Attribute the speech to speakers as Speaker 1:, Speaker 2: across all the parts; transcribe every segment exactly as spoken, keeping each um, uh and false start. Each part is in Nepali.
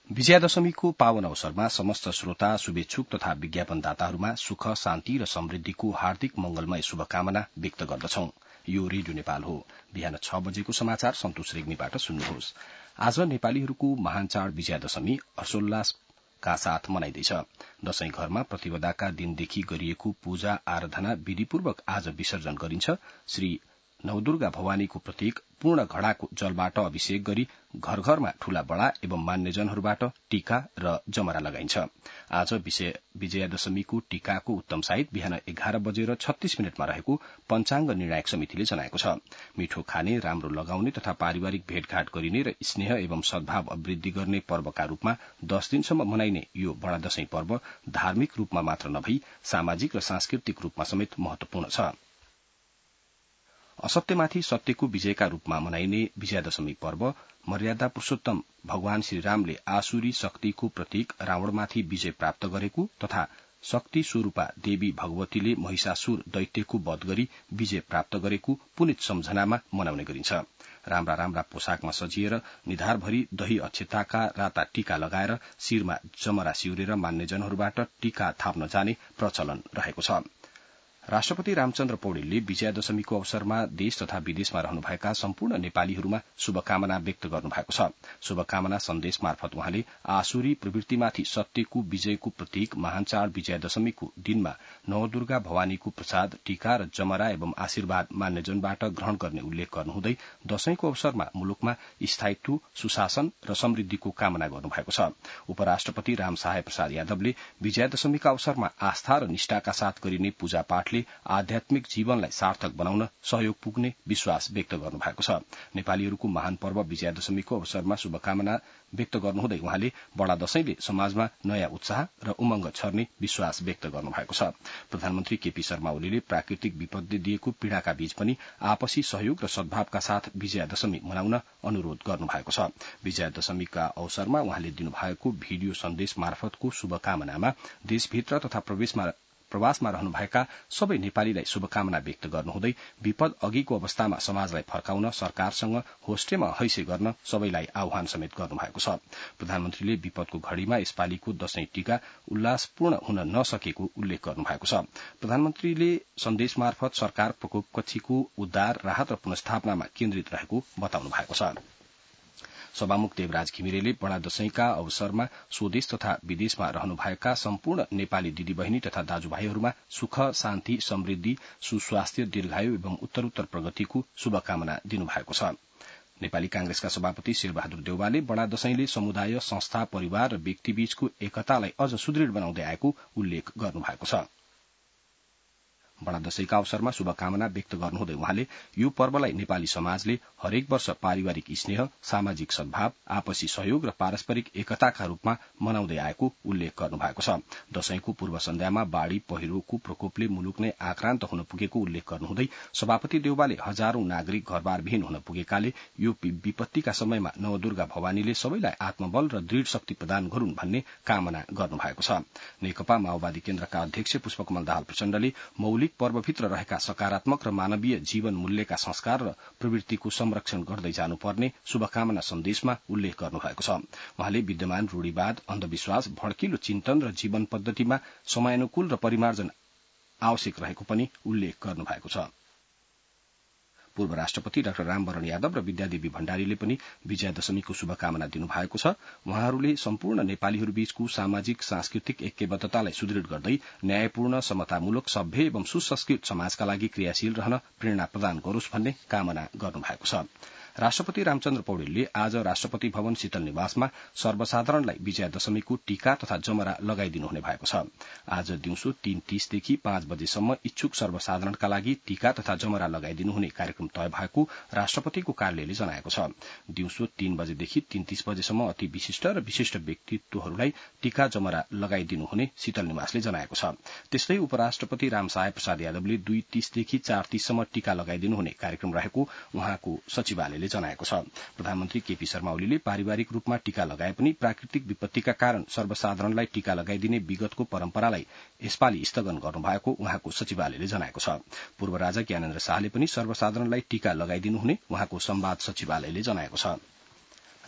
Speaker 1: विजयादशमीको पावन अवसरमा समस्त श्रोता शुभेच्छुक तथा विज्ञापनदाताहरूमा सुख शान्ति र समृद्धिको हार्दिक मंगलमय शुभकामना व्यक्त गर्दछौं। यो रेडियो नेपाल हो। बिहान छ बजेको समाचार सन्तोष रेग्मीबाट सुन्नुहोस्। आज नेपालीहरूको महान चाड विजयादशमी हर्षोल्लासका साथ मनाइँदैछ। दशैं घरमा प्रतिपदाका दिनदेखि गरिएको पूजा आराधना विधिपूर्वक आज विसर्जन गरिन्छ। श्री नवदुर्गा भवानीको प्रतीक पूर्ण घड़ाको जलबाट अभिषेक गरी घर घरमा ठूला बड़ा एवं मान्यजनहरूबाट टीका र जमरा लगाइन्छ। आज विजयादशमीको टीकाको उत्तम साइत बिहान एघार बजेर छत्तीस मिनटमा रहेको पञ्चाङ्ग निर्णायक समितिले जनाएको छ। मिठो खाने, राम्रो लगाउने तथा पारिवारिक भेटघाट गरिने र स्नेह एवं सद्भाव अभिवृद्धि गर्ने पर्वका रूपमा दश दिनसम्म मनाइने यो बड़ा दशैं पर्व धार्मिक रूपमा मात्र नभई सामाजिक र सांस्कृतिक रूपमा समेत महत्वपूर्ण छ। असत्यमाथि सत्यको विजयका रूपमा मनाइने विजयादशमी पर्व मर्यादा पुरूषोत्तम भगवान श्रीरामले आसुरी शक्तिको प्रतीक रावणमाथि विजय प्राप्त गरेको तथा शक्ति स्वरूपा देवी भगवतीले महिषासुर दैत्यको वध गरी विजय प्राप्त गरेको पुनित सम्झनामा मनाउने गरिन्छ। राम्रा राम्रा पोसाकमा सजिएर निधारभरि दही अक्षताका राता टीका लगाएर शिरमा जमरा सिउरेर मान्यजनहरूबाट टीका थाप्न जाने प्रचलन रहेको छ। राष्ट्रपति रामचन्द्र पौडेलले विजयादशमीको अवसरमा देश तथा विदेशमा रहनुभएका सम्पूर्ण नेपालीहरूमा शुभकामना व्यक्त गर्नुभएको छ। शुभकामना सन्देश मार्फत उहाँले आसुरी प्रवृत्तिमाथि सत्यको विजयको प्रतीक महान चाड विजयादशमीको दिनमा नवदुर्गा भवानीको प्रसाद टीका र जमरा एवं आशीर्वाद मान्यजनबाट ग्रहण गर्ने उल्लेख गर्नुहुँदै दशैंको अवसरमा मुलुकमा स्थायित्व, सुशासन र समृद्धिको कामना गर्नुभएको छ। उपराष्ट्रपति रामसहाय प्रसाद यादवले विजयादशमीका अवसरमा आस्था र निष्ठाका साथ गरिने पूजापाठले आध्यात्मिक जीवनलाई सार्थक बनाउन सहयोग पुग्ने विश्वास व्यक्त गर्नुभएको छ। नेपालीहरूको महान पर्व विजयादशमीको अवसरमा शुभकामना व्यक्त गर्नुहुँदै उहाँले बड़ा दशैंले समाजमा नयाँ उत्साह र उमंग छर्ने विश्वास व्यक्त गर्नुभएको छ। प्रधानमन्त्री केपी शर्मा ओलीले प्राकृतिक विपदले दिएको पीड़ाका बीच पनि आपसी सहयोग र सद्भावका साथ विजयादशमी मनाउन अनुरोध गर्नुभएको छ। विजयादशमीका अवसरमा उहाँले दिनुभएको भिडियो सन्देश मार्फतको शुभकामनामा देशभित्र तथा प्रवेशमा प्रवासमा रहनुभएका सबै नेपालीलाई शुभकामना व्यक्त गर्नुहुँदै विपद अघिको अवस्थामा समाजलाई फर्काउन सरकारसँग होस्टेमा हैसे गर्न सबैलाई आह्वान समेत गर्नुभएको छ। प्रधानमन्त्रीले विपदको घड़ीमा यसपालिको दशैं टीका उल्लासपूर्ण हुन नसकेको उल्लेख गर्नुभएको छ। प्रधानमन्त्रीले सन्देश मार्फत सरकार प्रकोपपछिको उद्धार, राहत र पुनर्स्थापनामा केन्द्रित रहेको बताउनु भएको छ। सभामुख देवराज घिमिरेले बड़ा दशैंका अवसरमा स्वदेश तथा विदेशमा रहनुभएका सम्पूर्ण नेपाली दिदीबहिनी तथा दाजुभाइहरूमा सुख, शान्ति, समृद्धि, सुस्वास्थ्य, दीर्घायु एवं उत्तरोत्तर प्रगतिको शुभकामना दिनुभएको छ। नेपाली कांग्रेसका सभापति शेरबहादुर देउवाले बड़ा दशैंले समुदाय, संस्था, परिवार र व्यक्तिबीचको एकतालाई अझ सुदृढ़ बनाउँदै आएको उल्लेख गर्नुभएको छ। बड़ा दशैंका अवसरमा शुभकामना व्यक्त गर्नुहुँदै उहाँले यो पर्वलाई नेपाली समाजले हरेक वर्ष पारिवारिक स्नेह, सामाजिक सद्भाव, आपसी सहयोग र पारस्परिक एकताका रूपमा मनाउँदै आएको उल्लेख गर्नुभएको छ। दशैंको पूर्व सन्ध्यामा बाढ़ी पहिरोको प्रकोपले मुलुक नै आक्रान्त हुन पुगेको उल्लेख गर्नुहुँदै सभापति देउवाले हजारौं नागरिक घरबारविहीन हुन पुगेकाले यो विपत्तिका समयमा नवदुर्गा भवानीले सबैलाई आत्मबल र दृढ़ शक्ति प्रदान गरून् भन्ने कामना गर्नुभएको छ। नेकपा माओवादी केन्द्रका अध्यक्ष पुष्पकमल दाहाल प्रचण्डले मौलिक पर्वभित्र रहेका सकारात्मक र मानवीय जीवन मूल्यका संस्कार र प्रवृत्तिको संरक्षण गर्दै जानुपर्ने शुभकामना सन्देशमा उल्लेख गर्नुभएको छ। उहाँले विद्यमान रूढिवाद, अन्धविश्वास, भड्किलो चिन्तन र जीवन पद्धतिमा समयानुकूल र परिमार्जन आवश्यक रहेको पनि उल्लेख गर्नुभएको छ। पूर्व राष्ट्रपति डाक्टर रामवरण यादव र विद्यादेवी भण्डारीले पनि विजयादशमीको शुभकामना दिनुभएको छ। उहाँहरूले सम्पूर्ण नेपालीहरूबीचको सामाजिक सांस्कृतिक ऐक्यबद्धतालाई सुदृढ़ गर्दै न्यायपूर्ण, समतामूलक, सभ्य एवं सुसंस्कृत समाजका लागि क्रियाशील रहन प्रेरणा प्रदान गरोस् भन्ने कामना गर्नुभएको छ। राष्ट्रपति रामचन्द्र पौडेलले आज राष्ट्रपति भवन शीतल निवासमा सर्वसाधारणलाई विजयादशमीको टीका तथा जमरा लगाइदिनु हुने भएको छ। आज दिउँसो तीन तीसदेखि पाँच बजेसम्म इच्छुक सर्वसाधारणका लागि टीका तथा जमरा लगाइदिनु हुने कार्यक्रम तय भएको राष्ट्रपतिको कार्यालयले जनाएको छ। दिउँसो तीन बजेदेखि तीन तीस बजेसम्म अति विशिष्ट र विशिष्ट व्यक्तित्वहरूलाई टीका जमरा लगाइदिनु हुने शीतल निवासले जनाएको छ। त्यस्तै उपराष्ट्रपति रामसहाय प्रसाद यादवले दुई तीसदेखि चार तीससम्म टीका लगाइदिनु हुने कार्यक्रम रहेको उहाँको सचिवालयले जनाएको छ। प्रधानमन्त्री केपी शर्मा ओलीले पारिवारिक रूपमा टीका लगाए पनि प्राकृतिक विपत्तिका कारण सर्वसाधारणलाई टीका लगाइदिने विगतको परम्परालाई यसपालि स्थगन गर्नुभएको उहाँको सचिवालयले जनाएको छ। पूर्व राजा ज्ञानेन्द्र शाहले पनि सर्वसाधारणलाई टीका लगाइदिनु हुने उहाँको संवाद सचिवालयले जनाएको छ।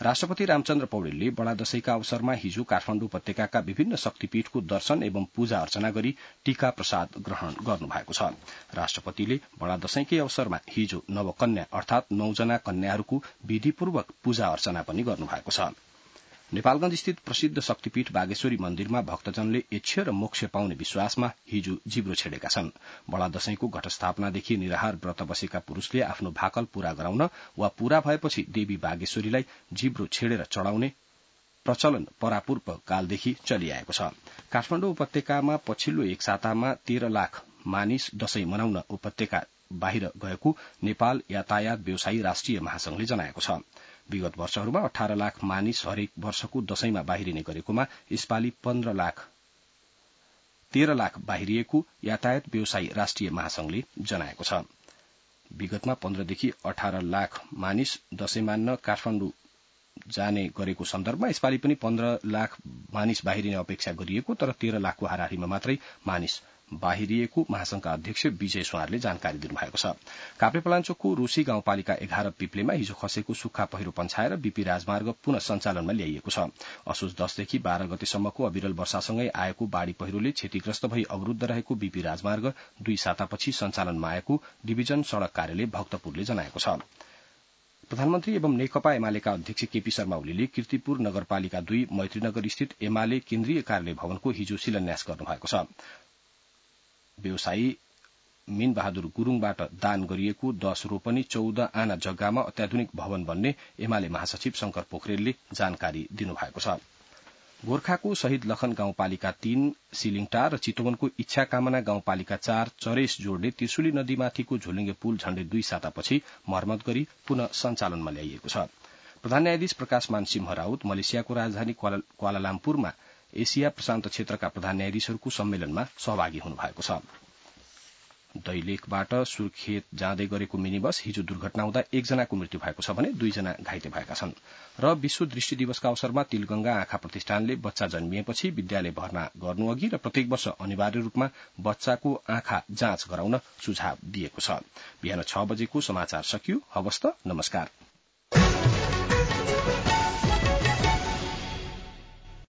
Speaker 1: राष्ट्रपति रामचन्द्र पौडेलले बडा दशैंका अवसरमा हिजो काठमाडौँ उपत्यकाका विभिन्न शक्तिपीठको दर्शन एवं पूजा अर्चना गरी टीका प्रसाद ग्रहण गर्नुभएको छ। राष्ट्रपतिले बडा दशैंकै अवसरमा हिजो नवकन्या अर्थात नौजना कन्याहरूको विधिपूर्वक पूजा अर्चना पनि गर्नुभएको छ। नेपालगंज स्थित प्रसिद्ध शक्तिपीठ बागेश्वरी मन्दिरमा भक्तजनले इच्छ्य र मोक्ष पाउने विश्वासमा हिजो जिब्रो छेडेका छन्। बडा दशैंको घटस्थापनादेखि निराहार व्रत बसेका पुरूषले आफ्नो भाकल पूरा गराउन वा पूरा भएपछि देवी बागेश्वरीलाई जिब्रो छेडेर चढ़ाउने प्रचलन परापूर्व कालदेखि चलिआएको छ। काठमाडौँ उपत्यकामा पछिल्लो एक सातामा तेह्र लाख मानिस दशैं मनाउन उपत्यका बाहिर गएको नेपाल यातायात व्यवसायी राष्ट्रिय महासंघले जनाएको छ। विगत वर्षहरूमा अठार लाख मानिस हरेक वर्षको दशैंमा बाहिरिने गरेकोमा यसपालि पन्ध्र लाख तेह्र लाख बाहिरिएको यातायात व्यवसायी राष्ट्रिय महासंघले जनाएको छ। विगतमा पन्ध्रदेखि अठार लाख मानिस दशैं मान्न काठमाडौँ जाने गरेको सन्दर्भमा यसपालि पनि पन्ध्र लाख मानिस बाहिरिने अपेक्षा गरिएको, तर तेह्र लाखको हाराहारीमा मात्रै मानिस बाहिरिएको महासंघका अध्यक्ष विजय सुवारले जानकारी दिनुभएको छ। काभ्रेपलाञ्चोकको रोशी गाउँपालिका एघार पिप्लेमा हिजो खसेको सुक्खा पहिरो पन्छाएर बीपी राजमार्ग पुनः सञ्चालनमा ल्याइएको छ। असोज दसदेखि बाह्र गतेसम्मको अविरल वर्षासँगै आएको बाढ़ी पहिरोले क्षतिग्रस्त भई अवरूद्ध रहेको बीपी राजमार्ग दुई सातापछि सञ्चालनमा आएको डिभिजन सड़क कार्यालय भक्तपुरले जनाएको छ। प्रधानमन्त्री एवं नेकपा एमालेका अध्यक्ष केपी शर्मा ओलीले कीर्तिपुर नगरपालिका दुई मैत्रीनगर स्थित एमाले केन्द्रीय कार्यालय भवनको हिजो शिलान्यास गर्नुभएको छ। व्यवसायी मीन बहादुर गुरूङबाट दान गरिएको दश रोपनी चौध आना जग्गामा अत्याधुनिक भवन बन्ने एमाले महासचिव शंकर पोखरेलले जानकारी दिनुभएको छ। गोर्खाको शहीद लखन गाउँपालिका तीन सिलिङटार र चितवनको इच्छा कामना गाउँपालिका चार चरेस जोड्ने त्रिशुली नदीमाथिको झोलुङ्गे पुल झण्डै दुई सातापछि मर्मत गरी पुनः सञ्चालनमा ल्याइएको छ। प्रधान न्यायाधीश प्रकाश मान सिंह राउत मलेसियाको राजधानी क्वालालम्पुरमा एसिया प्रशान्त क्षेत्रका प्रधान न्यायाधीशहरूको सम्मेलनमा सहभागी हुनुभएको छ। दैलेखबाट सुर्खेत जाँदै गरेको मिनी बस हिजो दुर्घटना हुँदा एकजनाको मृत्यु भएको छ भने दुईजना घाइते भएका छन्। र विश्व दृष्टि दिवसका अवसरमा तिलगंगा आँखा प्रतिष्ठानले बच्चा जन्मिएपछि विद्यालय भर्ना गर्नुअघि र प्रत्येक वर्ष अनिवार्य रूपमा बच्चाको आँखा जाँच गराउन सुझाव दिएको छ। बिहान छ बजेको समाचार सकियो। हवस् त, नमस्कार।